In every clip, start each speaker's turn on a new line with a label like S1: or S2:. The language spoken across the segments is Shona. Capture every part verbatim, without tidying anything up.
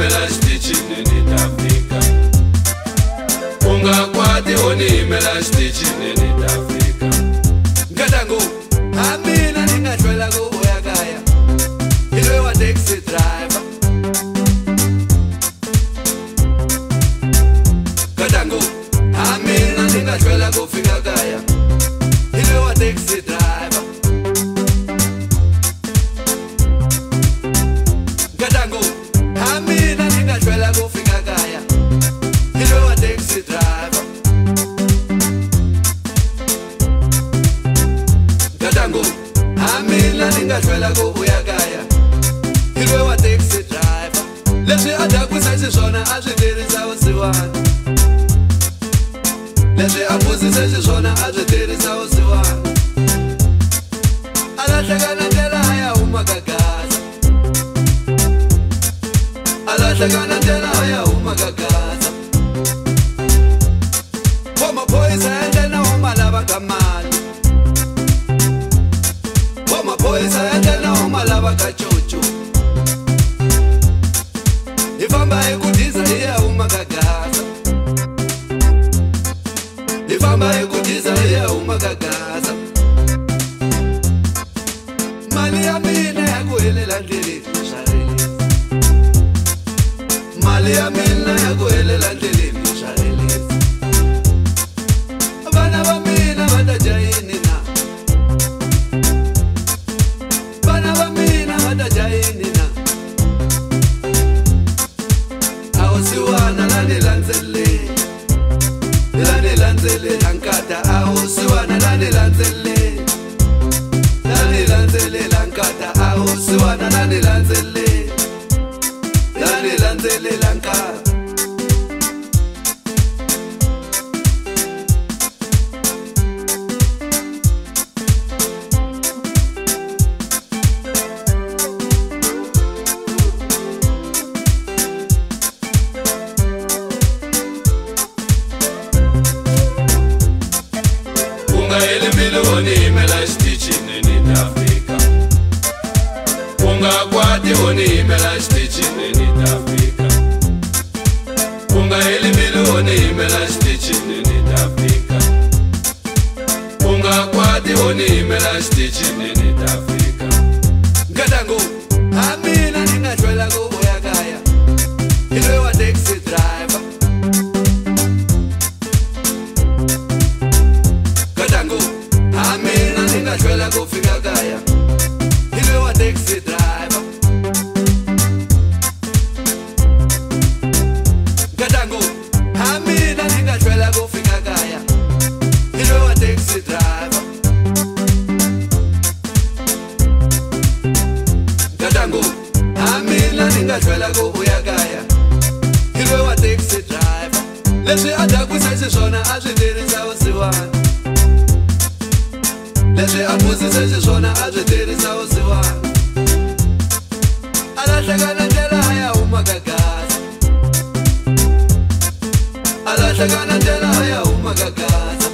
S1: imela xitichini ni ta fika. Unga kwati honi imela xitichini ni ta fika. Gadango amina ninga twela go boya kaya. Ilwe wa taxi driver. Gadango amina ninga twela go fika kaya. Ilwe wa taxi driver. Gadango amina ninga twela go fika kaya. Ilwe wa taxi driver. Gadango amina ninga twela go boya kaya. Ilwe wa taxi driver. Leswi adakwisa xiswona a swi tirhisa vusiwana. Leswi a phuzise xiswona a swi tirhisa vusiwana. A lahlekana ndlela ya huma ka Gaza. A lahlekana ndlela ya huma ka Gaza. Vamaphoyisa endle na huma lava ka mali. Vamaphoyisa endle na huma lava ka cucu. Hi famba hi ku diza hi ya huma ka Gaza. Hi famba hi ku diza hi ya huma ka Gaza. Mali ya mina ya ku helela ndleleni swa relisa. Mali ya mina ya ku helela ndleleni swa relisa. Vana va mina va ta dya yini na? Vana va mina va ta dya yini na? A wu siwana la ni landzeleli. La ni landzeleli nkata a wu siwana la ni landzeleli. La ni landzeleli nkata a wu siwana la ni landzeleli. La ni landzeleli nkata. Unga ele miloni imela xitichini ni ta fika. Unga kwati honi imela xitichini ni ta fika. Unga ele miloni imela xitichini ni ta fika. Unga kwati honi imela xitichini ni ta fika. Gadango amina ninga twela go boya kaya. Ilwe wa taxi driver. Gadango amina ninga twela go fika kaya. Ilwe wa taxi driver. Gadango amina ninga twela go fika kaya. Ilwe wa taxi driver. Gadango amina ninga twela go boya kaya. Ilwe wa taxi driver. Leswi adakwisa xiswona a swi tirhisa vusiwana. Leswi a phuzise xiswona a swi tirhisa vusiwana. A lahlekana ndlela ya huma ka Gaza. A lahlekana ndlela ya huma ka Gaza.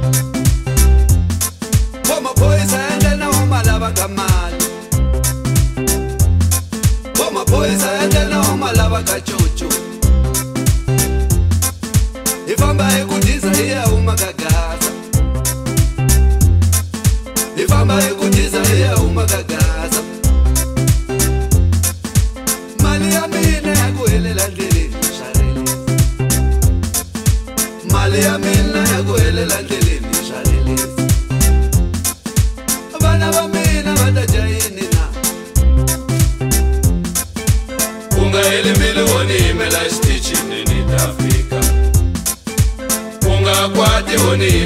S1: Vamaphoyisa endle na huma lava ka mali. Vamaphoyisa endle na huma lava ka cucu. Hi famba hi ku diza hi ya huma ka Gaza. Hi famba hi ku diza hi ya huma ka Gaza. Mali ya mina ya ku helela ndleleni swa relisa. Mali ya mina ya ku helela ndleleni swa relisa. Vana va mina va ta dya yini na? Unga ele miloni imela xitichini ni ta fika. Unga kwati honi